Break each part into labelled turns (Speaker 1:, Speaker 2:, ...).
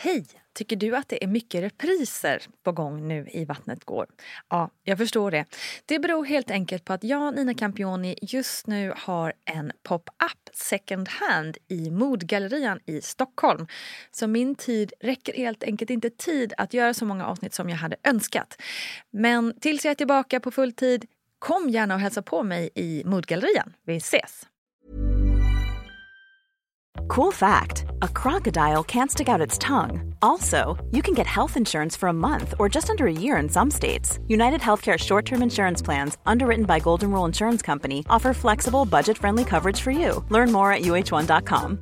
Speaker 1: Hej! Tycker du att det är mycket repriser på gång nu i Vattnet går? Ja, jag förstår det. Det beror helt enkelt på att jag, Nina Campioni, just nu har en pop-up second hand i Modgallerian i Stockholm. Så min tid räcker helt enkelt inte tid att göra så många avsnitt som jag hade önskat. Men tills jag är tillbaka på full tid, kom gärna och hälsa på mig i Modgallerian. Vi ses!
Speaker 2: Cool fact, a crocodile can't stick out its tongue. Also, you can get health insurance for a month or just under a year in some states. United Healthcare short-term insurance plans, underwritten by Golden Rule Insurance Company, offer flexible, budget-friendly coverage for you. Learn more at uh1.com.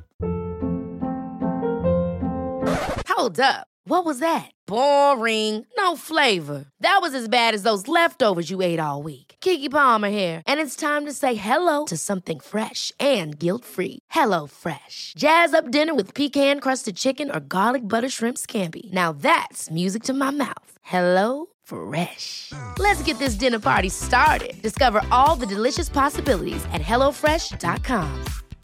Speaker 3: Hold up. What was that? Boring. No flavor. That was as bad as those leftovers you ate all week. Keke Palmer here, and it's time to say hello to something fresh and guilt-free. Hello Fresh. Jazz up dinner with pecan-crusted chicken or garlic butter shrimp scampi. Now that's music to my mouth. Hello Fresh. Let's get this dinner party started. Discover all the delicious possibilities at hellofresh.com.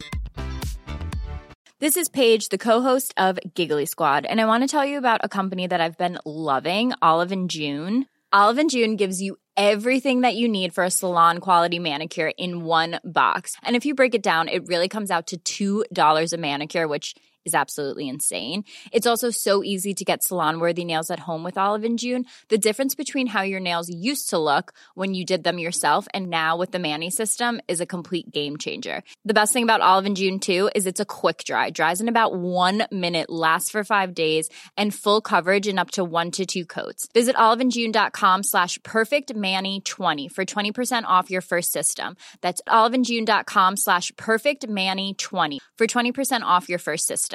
Speaker 4: This is Paige, the co-host of Giggly Squad, and I want to tell you about a company that I've been loving, Olive & June. Olive & June gives you everything that you need for a salon-quality manicure in one box. And if you break it down, it really comes out to $2 a manicure, which is absolutely insane. It's also so easy to get salon-worthy nails at home with Olive & June. The difference between how your nails used to look when you did them yourself and now with the Mani system is a complete game changer. The best thing about Olive & June, too, is it's a quick dry. Dries in about 1 minute, lasts for 5 days, and full coverage in up to 1 to 2 coats. Visit oliveandjune.com/perfectmani20 for 20% off your first system. That's oliveandjune.com/perfectmani20 for 20% off your first system.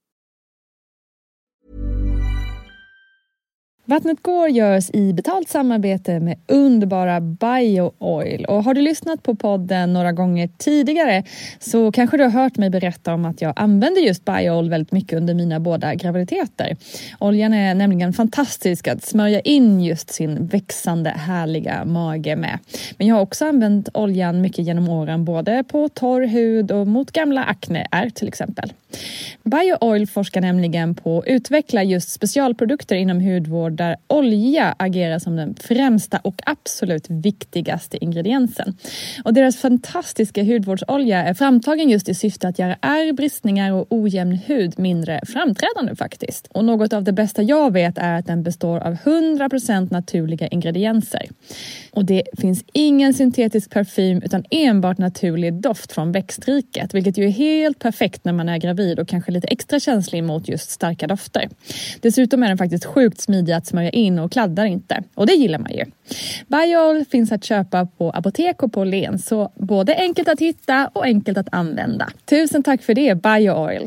Speaker 1: Vattnet går görs i betalt samarbete med underbara BioOil. Och har du lyssnat på podden några gånger tidigare så kanske du har hört mig berätta om att jag använder just BioOil väldigt mycket under mina båda graviditeter. Oljan är nämligen fantastisk att smörja in just sin växande härliga mage med. Men jag har också använt oljan mycket genom åren både på torr hud och mot gamla akneär till exempel. BioOil forskar nämligen på att utveckla just specialprodukter inom hudvård där olja agerar som den främsta och absolut viktigaste ingrediensen. Och deras fantastiska hudvårdsolja är framtagen just i syfte att göra ärr, bristningar och ojämn hud mindre framträdande faktiskt. Och något av det bästa jag vet är att den består av 100% naturliga ingredienser. Och det finns ingen syntetisk parfym utan enbart naturlig doft från växtriket, vilket ju är helt perfekt när man är gravid och kanske lite extra känslig mot just starka dofter. Dessutom är den faktiskt sjukt smidig att smörja in och kladdar inte. Och det gillar man ju. BioOil finns att köpa på apotek och på Len, så både enkelt att hitta och enkelt att använda. Tusen tack för det, BioOil.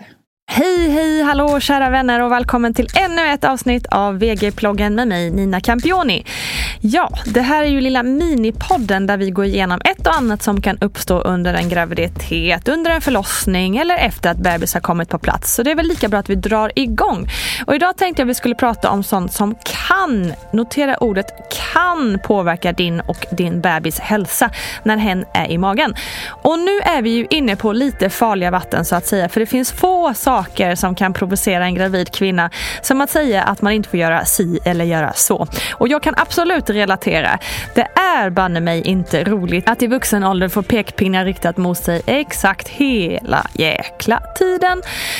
Speaker 1: Hej, hallå kära vänner och välkommen till ännu ett avsnitt av VG-ploggen med mig, Nina Campioni. Ja, det här är ju lilla minipodden där vi går igenom ett och annat som kan uppstå under en graviditet, under en förlossning eller efter att bebis har kommit på plats. Så det är väl lika bra att vi drar igång. Och idag tänkte jag att vi skulle prata om sånt som kan, notera ordet kan, påverka din och din bebis hälsa när hen är i magen. Och nu är vi ju inne på lite farliga vatten så att säga, för det finns få saker som kan provocera en gravid kvinna, som att säga att man inte får göra si eller göra så. Och jag kan absolut relatera. Det är banne mig inte roligt att i vuxen ålder få pekpinnar riktat mot sig exakt hela jäkla tiden.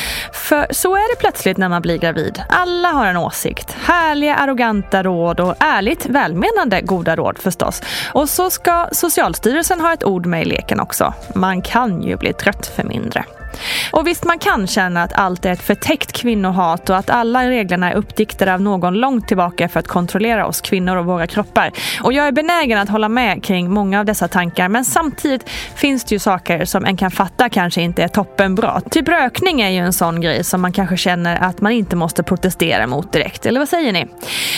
Speaker 1: För så är det plötsligt när man blir gravid. Alla har en åsikt. Härliga, arroganta råd och ärligt välmenande goda råd förstås. Och så ska Socialstyrelsen ha ett ord med i leken också. Man kan ju bli trött för mindre. Och visst, man kan känna att allt är ett förtäckt kvinnohat och att alla reglerna är uppdiktade av någon långt tillbaka för att kontrollera oss kvinnor och våra kroppar. Och jag är benägen att hålla med kring många av dessa tankar, men samtidigt finns det ju saker som en kan fatta kanske inte är toppenbra. Typ rökning är ju en sån grej som man kanske känner att man inte måste protestera mot direkt, eller vad säger ni?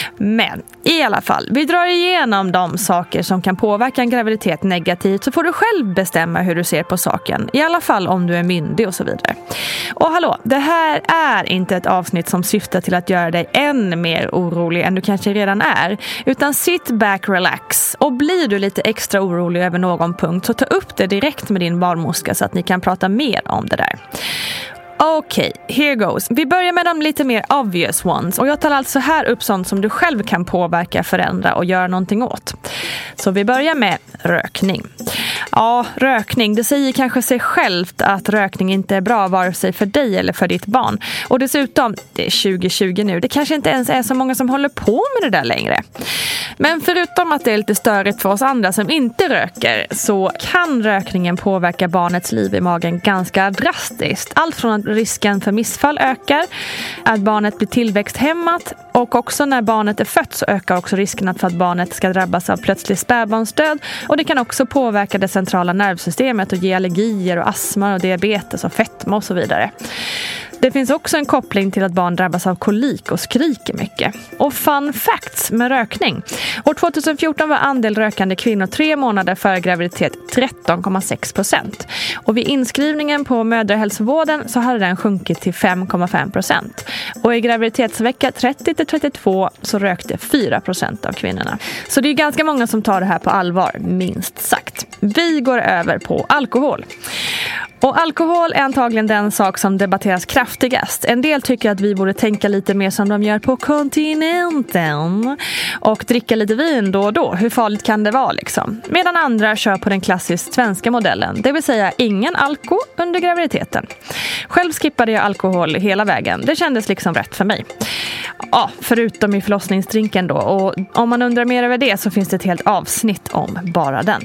Speaker 1: Men i alla fall, vi drar igenom de saker som kan påverka en graviditet negativt, så får du själv bestämma hur du ser på saken. I alla fall om du är myndig och så vidare. Och hallå, det här är inte ett avsnitt som syftar till att göra dig än mer orolig än du kanske redan är, utan sit back, relax, och blir du lite extra orolig över någon punkt så ta upp det direkt med din barnmorska så att ni kan prata mer om det där. Okej, here goes. Vi börjar med de lite mer obvious ones. Och jag tar alltså här upp sånt som du själv kan påverka, förändra och göra någonting åt. Så vi börjar med rökning. Ja, rökning. Det säger kanske sig självt att rökning inte är bra vare sig för dig eller för ditt barn. Och dessutom, det är 2020 nu. Det kanske inte ens är så många som håller på med det där längre. Men förutom att det är lite störigt för oss andra som inte röker, så kan rökningen påverka barnets liv i magen ganska drastiskt. Allt från att risken för missfall ökar, att barnet blir tillväxthämmat, och också när barnet är fött så ökar också risken för att barnet ska drabbas av plötslig spädbarnsdöd, och det kan också påverka det centrala nervsystemet och ge allergier och astma och diabetes och fetma och så vidare. Det finns också en koppling till att barn drabbas av kolik och skriker mycket. Och fun facts med rökning. År 2014 var andel rökande kvinnor 3 månader före graviditet 13,6%. Och vid inskrivningen på mödrahälsovården så hade den sjunkit till 5,5%. Och i graviditetsvecka 30-32 så rökte 4% av kvinnorna. Så det är ganska många som tar det här på allvar, minst sagt. Vi går över på alkohol. Och alkohol är antagligen den sak som debatteras kraftigast. En del tycker att vi borde tänka lite mer som de gör på kontinenten och dricka lite vin då och då. Hur farligt kan det vara liksom? Medan andra kör på den klassiskt svenska modellen, det vill säga ingen alkohol under graviditeten. Själv skippade jag alkohol hela vägen. Det kändes liksom rätt för mig. Ja, förutom i förlossningsdrinken då. Och om man undrar mer över det så finns det ett helt avsnitt om bara den.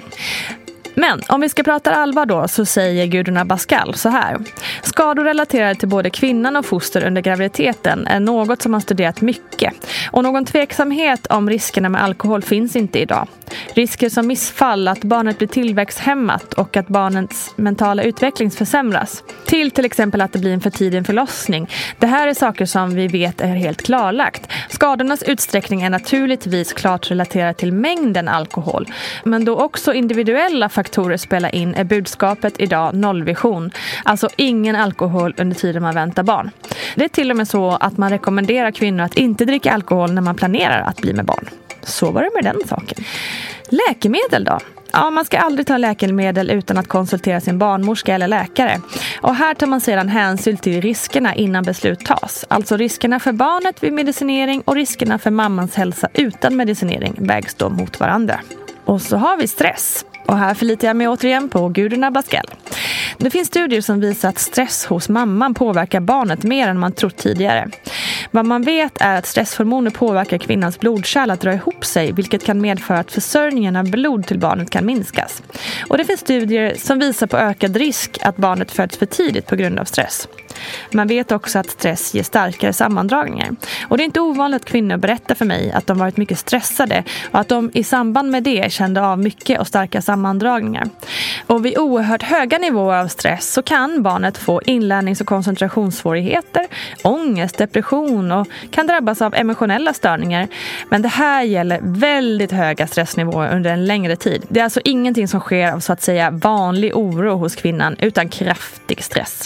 Speaker 1: Men om vi ska prata allvar då så säger Gudrun Abascal så här. Skador relaterade till både kvinnan och foster under graviditeten är något som man studerat mycket. Och någon tveksamhet om riskerna med alkohol finns inte idag. Risker som missfall, att barnet blir tillväxthämmat och att barnets mentala utveckling försämras. Till exempel att det blir en för tidig förlossning. Det här är saker som vi vet är helt klarlagt. Skadornas utsträckning är naturligtvis klart relaterad till mängden alkohol. Men då också individuella faktorer spelar in är budskapet idag nollvision. Alltså ingen alkohol under tiden man väntar barn. Det är till och med så att man rekommenderar kvinnor att inte dricka alkohol när man planerar att bli med barn. Så var det med den saken. Läkemedel då? Ja, man ska aldrig ta läkemedel utan att konsultera sin barnmorska eller läkare. Och här tar man sedan hänsyn till riskerna innan beslut tas. Alltså riskerna för barnet vid medicinering och riskerna för mammans hälsa utan medicinering vägs då mot varandra. Och så har vi stress. Och här förlitar jag mig återigen på Gudrun Abascal. Det finns studier som visar att stress hos mamman påverkar barnet mer än man trott tidigare. Vad man vet är att stresshormoner påverkar kvinnans blodkärl att dra ihop sig, vilket kan medföra att försörjningen av blod till barnet kan minskas. Och det finns studier som visar på ökad risk att barnet föds för tidigt på grund av stress. Man vet också att stress ger starkare sammandragningar. Och det är inte ovanligt att kvinnor berättar för mig att de varit mycket stressade och att de i samband med det kände av mycket och starka sammandragningar. Och vid oerhört höga nivåer av stress så kan barnet få inlärnings- och koncentrationssvårigheter, ångest, depression och kan drabbas av emotionella störningar. Men det här gäller väldigt höga stressnivåer under en längre tid. Det är alltså ingenting som sker av så att säga vanlig oro hos kvinnan utan kraftig stress.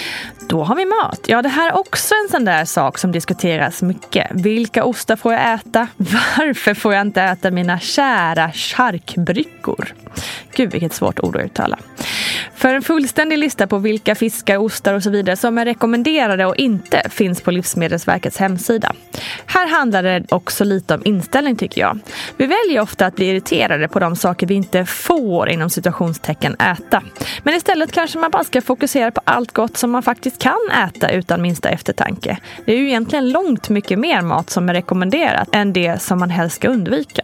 Speaker 1: Då har vi mat. Ja, det här är också en sån där sak som diskuteras mycket. Vilka ostar får jag äta? Varför får jag inte äta mina kära charkbryckor? Gud, vilket svårt ord att uttala. För en fullständig lista på vilka fiskar, ostar och så vidare som är rekommenderade och inte finns på Livsmedelsverkets hemsida. Här handlar det också lite om inställning tycker jag. Vi väljer ofta att bli irriterade på de saker vi inte får inom situationstecken äta. Men istället kanske man bara ska fokusera på allt gott som man faktiskt kan äta utan minsta eftertanke. Det är ju egentligen långt mycket mer mat som är rekommenderat än det som man helst ska undvika.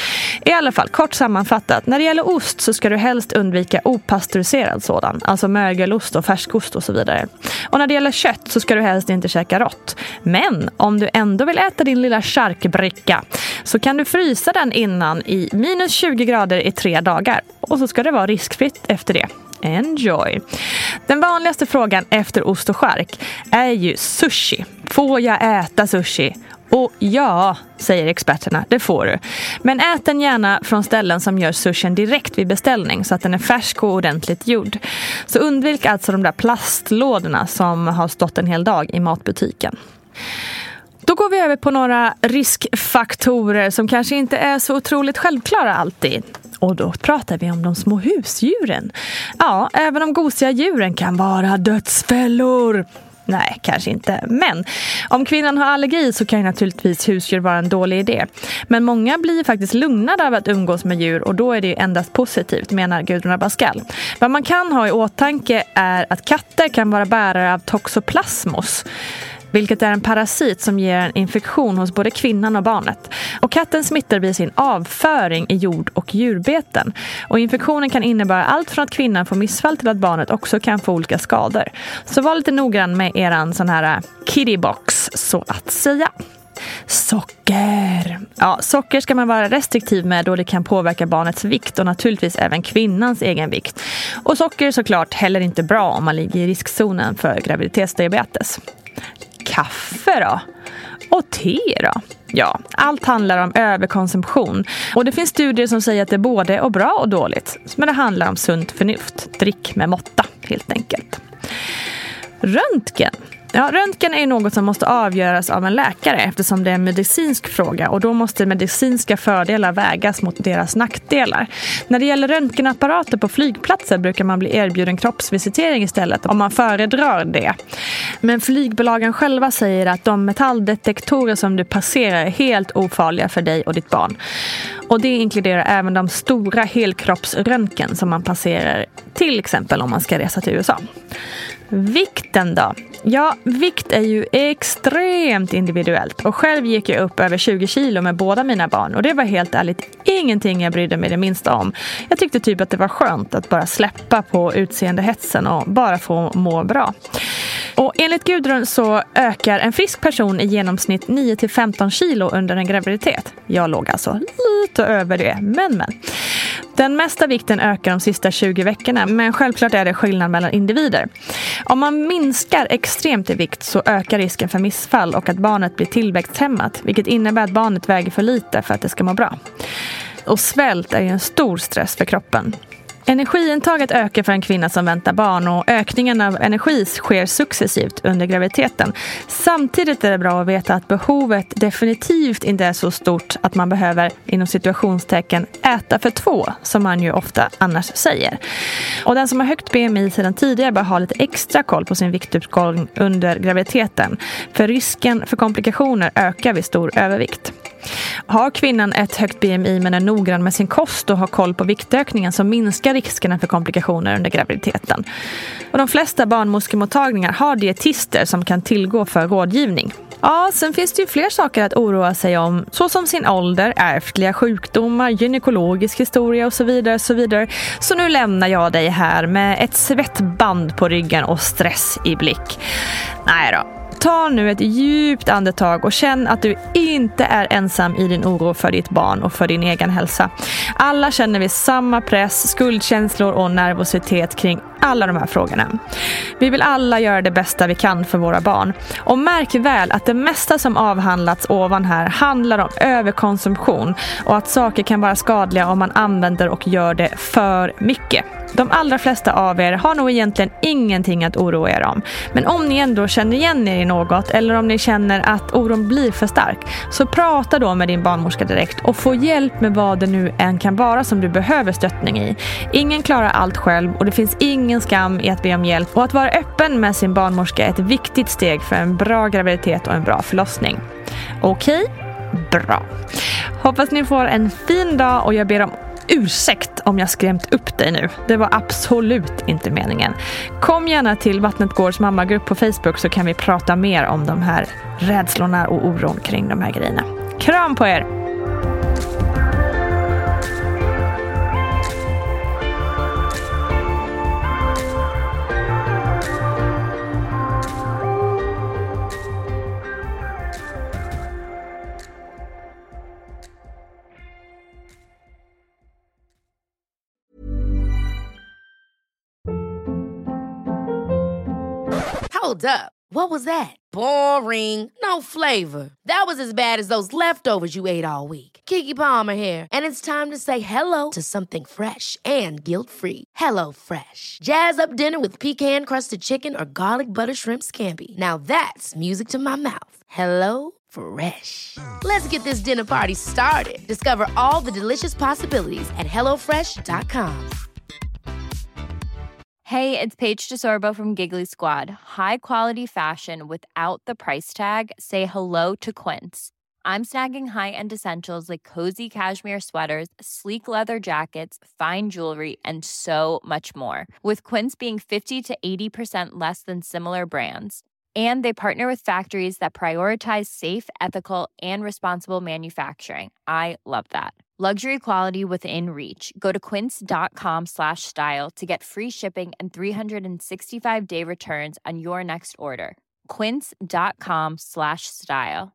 Speaker 1: I alla fall, kort sammanfattat, när det gäller ost så ska du helst undvika opastöriserad sådan, alltså mögelost och färskost och så vidare. Och när det gäller kött så ska du helst inte käka rått. Men om du ändå vill äta din lilla charkbricka så kan du frysa den innan i minus 20 grader i 3 dagar. Och så ska det vara riskfritt efter det. Enjoy! Den vanligaste frågan efter ost och chark är ju sushi. Får jag äta sushi? Och ja, säger experterna, det får du. Men ät den gärna från ställen som gör sushin direkt vid beställning så att den är färsk och ordentligt gjord. Så undvik alltså de där plastlådorna som har stått en hel dag i matbutiken. Då går vi över på några riskfaktorer som kanske inte är så otroligt självklara alltid.
Speaker 5: Och då pratar vi om de små husdjuren. Ja, även de gosiga djuren kan vara dödsfällor. Nej, kanske inte. Men om kvinnan har allergi så kan ju naturligtvis husdjur vara en dålig idé. Men många blir faktiskt lugnade av att umgås med djur och då är det endast positivt, menar Gudrun Abascal. Vad man kan ha i åtanke är att katter kan vara bärare av toxoplasmos, vilket är en parasit som ger en infektion hos både kvinnan och barnet. Och katten smittar via sin avföring i jord- och djurbeten. Och infektionen kan innebära allt från att kvinnan får missfall till att barnet också kan få olika skador. Så var lite noggrann med eran sån här kittybox, så att säga. Socker. Ja, socker ska man vara restriktiv med då det kan påverka barnets vikt och naturligtvis även kvinnans egen vikt. Och socker är såklart heller inte bra om man ligger i riskzonen för graviditetsdiabetes. Kaffe då? Och te då? Ja, allt handlar om överkonsumtion. Och det finns studier som säger att det både är bra och dåligt. Men det handlar om sunt förnuft. Drick med måtta, helt enkelt. Röntgen. Ja, röntgen är något som måste avgöras av en läkare eftersom det är en medicinsk fråga och då måste medicinska fördelar vägas mot deras nackdelar. När det gäller röntgenapparater på flygplatser brukar man bli erbjuden kroppsvisitering istället om man föredrar det. Men flygbolagen själva säger att de metalldetektorer som du passerar är helt ofarliga för dig och ditt barn. Och det inkluderar även de stora helkroppsröntgen som man passerar till exempel om man ska resa till USA. Vikten då? Ja, vikt är ju extremt individuellt och själv gick jag upp över 20 kilo med båda mina barn och det var helt ärligt ingenting jag brydde mig det minsta om. Jag tyckte typ att det var skönt att bara släppa på utseendehetsen och bara få må bra. Och enligt Gudrun så ökar en frisk person i genomsnitt 9-15 kilo under en graviditet. Jag låg alltså lite över det, men. Den mesta vikten ökar de sista 20 veckorna, men självklart är det skillnad mellan individer. Om man minskar extremt i vikt så ökar risken för missfall och att barnet blir tillväxthämmat, vilket innebär att barnet väger för lite för att det ska må bra. Och svält är ju en stor stress för kroppen. Energiintaget ökar för en kvinna som väntar barn och ökningen av energi sker successivt under graviditeten. Samtidigt är det bra att veta att behovet definitivt inte är så stort att man behöver inom situationstecken äta för 2 som man ju ofta annars säger. Och den som har högt BMI sedan tidigare bör ha lite extra koll på sin viktuppgång under graviditeten. För risken för komplikationer ökar vid stor övervikt. Har kvinnan ett högt BMI men är noggrann med sin kost och har koll på viktökningen så minskar riskerna för komplikationer under graviditeten. Och de flesta barnmorskemottagningar har dietister som kan tillgå för rådgivning. Ja, sen finns det ju fler saker att oroa sig om, såsom sin ålder, ärftliga sjukdomar, gynekologisk historia och så vidare, så vidare. Så nu lämnar jag dig här med ett svettband på ryggen och stress i blick. Nej då. Ta nu ett djupt andetag och känn att du inte är ensam i din oro för ditt barn och för din egen hälsa. Alla känner vi samma press, skuldkänslor och nervositet kring alla de här frågorna. Vi vill alla göra det bästa vi kan för våra barn. Och märk väl att det mesta som avhandlats ovan här handlar om överkonsumtion och att saker kan vara skadliga om man använder och gör det för mycket. De allra flesta av er har nog egentligen ingenting att oroa er om. Men om ni ändå känner igen er i något eller om ni känner att oron blir för stark, så prata då med din barnmorska direkt och få hjälp med vad det nu än kan vara som du behöver stöttning i. Ingen klarar allt själv och det finns ingen skam i att be om hjälp, och att vara öppen med sin barnmorska är ett viktigt steg för en bra graviditet och en bra förlossning. Okej? Bra. Hoppas ni får en fin dag och jag ber om ursäkt om jag skrämt upp dig nu. Det var absolut inte meningen. Kom gärna till Vattnet Gårds mammagrupp på Facebook så kan vi prata mer om de här rädslorna och oron kring de här grejerna. Kram på er!
Speaker 3: Hold up. What was that? Boring. No flavor. That was as bad as those leftovers you ate all week. Keke Palmer here, and it's time to say hello to something fresh and guilt-free. Hello Fresh. Jazz up dinner with pecan-crusted chicken or garlic butter shrimp scampi. Now that's music to my mouth. Hello Fresh. Let's get this dinner party started. Discover all the delicious possibilities at HelloFresh.com.
Speaker 4: Hey, it's Paige DeSorbo from Giggly Squad. High quality fashion without the price tag. Say hello to Quince. I'm snagging high-end essentials like cozy cashmere sweaters, sleek leather jackets, fine jewelry, and so much more. With Quince being 50 to 80% less than similar brands. And they partner with factories that prioritize safe, ethical, and responsible manufacturing. I love that. Luxury quality within reach. Go to quince.com/style to get free shipping and 365-day returns on your next order. Quince.com/style.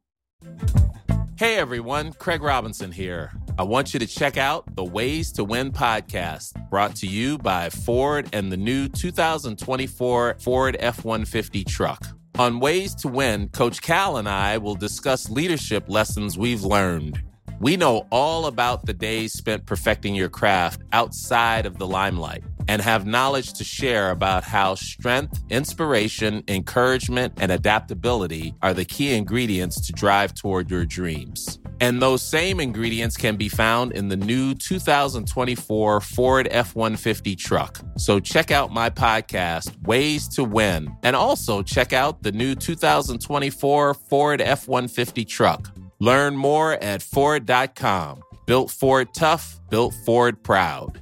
Speaker 6: Hey everyone, Craig Robinson here. I want you to check out the Ways to Win podcast, brought to you by Ford and the new 2024 Ford F-150 truck. On Ways to Win, Coach Cal and I will discuss leadership lessons we've learned. We know all about the days spent perfecting your craft outside of the limelight and have knowledge to share about how strength, inspiration, encouragement, and adaptability are the key ingredients to drive toward your dreams. And those same ingredients can be found in the new 2024 Ford F-150 truck. So check out my podcast, Ways to Win, and also check out the new 2024 Ford F-150 truck. Learn more at Ford.com. Built Ford tough, built Ford proud.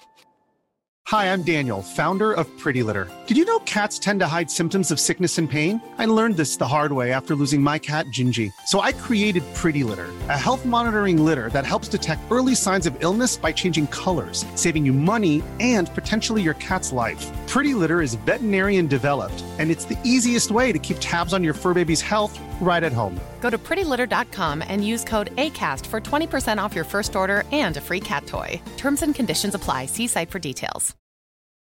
Speaker 7: Hi, I'm Daniel, founder of Pretty Litter. Did you know cats tend to hide symptoms of sickness and pain? I learned this the hard way after losing my cat, Gingy. So I created Pretty Litter, a health monitoring litter that helps detect early signs of illness by changing colors, saving you money and potentially your cat's life. Pretty Litter is veterinarian developed, and it's the easiest way to keep tabs on your fur baby's health right at home.
Speaker 8: Go to prettylitter.com and use code ACAST for 20% off your first order and a free cat toy. Terms and conditions apply. See site for details.